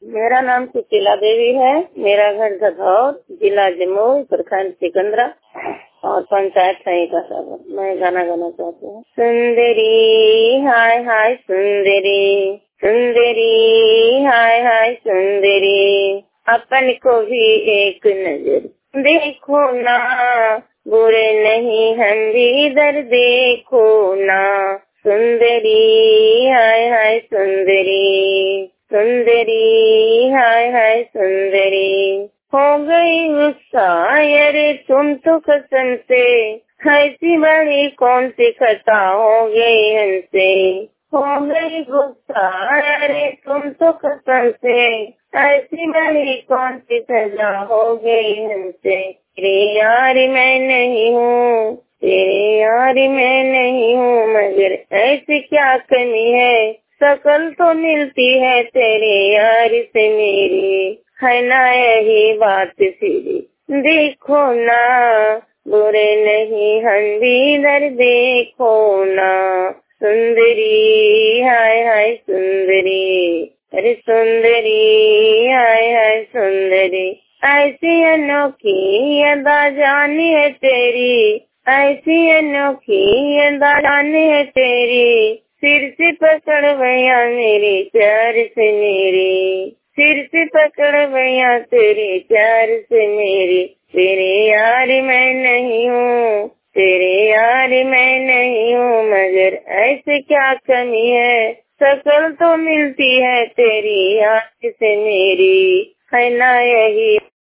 मेरा नाम सुशीला देवी है। मेरा घर धधौर, जिला जमुई, प्रखंड सिकंदरा और पंचायत सही का सब। मैं गाना गाना चाहती हूँ। सुंदरी हाय हाय सुंदरी, सुंदरी हाय हाय सुंदरी, अपन को भी एक नजर देखो ना, बुरे नहीं हम भी इधर देखो ना। सुंदरी हाय हाय सुंदरी, सुंदरी हाय हाय सुंदरी, हो गई गुस्सा अरे तुम तो कसम से, ऐसी बड़ी कौन सी खता हो गई हमसे। हो गई गुस्सा अरे तुम तो कसम से, ऐसी बड़ी कौन सी सजा हो गई हमसे। तेरे यार मैं नहीं हूँ, तेरे यार मैं नहीं हूँ, मगर ऐसी क्या कमी है, शकल तो मिलती है तेरे यार से मेरी, है ना यही बात सीधी। देखो ना, बुरे नहीं हम भी इधर देखो ना। सुंदरी हाय हाय सुंदरी, अरे सुंदरी हाय हाय सुंदरी, ऐसी अनोखी अदा जानी है तेरी, ऐसी अनोखी अदा जानी है तेरी, सिर से पकड़ भैया मेरे प्यार से मेरी, सिर से पकड़ भैया तेरे प्यार से मेरी। तेरे यार मैं नहीं हूँ, तेरे यार मैं नहीं हूँ, मगर ऐसे क्या कमी है, शकल तो मिलती है तेरी यार से मेरी, है ना यही